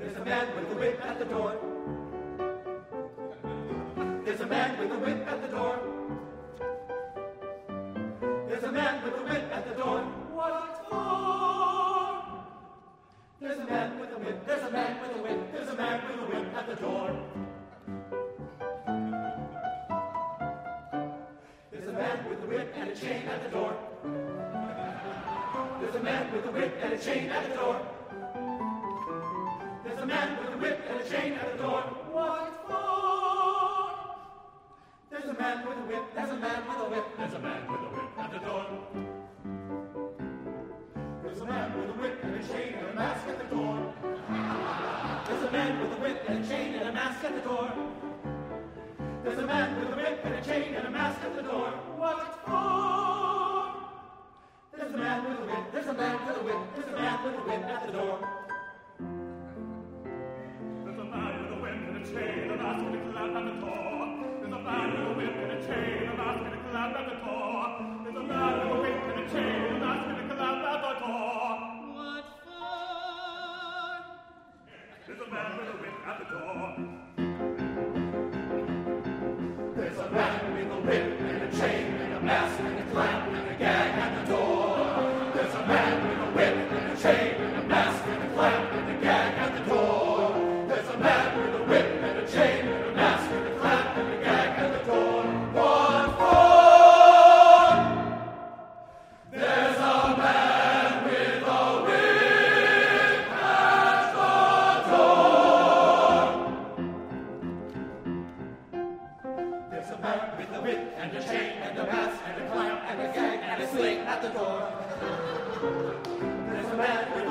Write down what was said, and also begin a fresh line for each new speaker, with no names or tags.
There's a man with a whip at the door. There's a man with a whip at the door. There's a man with a whip at the door. What for? There's a man with a whip. There's a man with a whip. There's a man with a whip at the door. There's a man with a whip and a chain at the door. There's a man with a whip and a chain at the door. There's a man with a whip and a chain at the door. What for? There's a man with a whip. There's a man with a whip. There's a man with a whip at the door. There's a man with a whip and a chain and a mask at the door. There's a man with a whip and a chain and a mask at the door. There's a man with a whip and a chain and a mask at the door. What for? There's a man with a whip. There's a man with a whip. There's a man with a whip at the door.
There's a man with a whip and a chain and a mask and a clap at the door. There's a man with a whip and a chain and a mask and a clap at the door. There's a man with a whip and a chain and a mask and a clap at the door.
What for?
There's a man with a whip at the door.
There's a man with a whip and a chain and a mask and a clamp and a gag at the door. There's a man with a whip and a chain and a mask and a clamp and a gag at the door. There's a man with a whip and a chain and a mask and a clamp and a gag at the door. What for? There's a man with a whip at the door. There's a man with a whip and a chain and a mask and a clamp and a gag and a sling at the door. There's a man with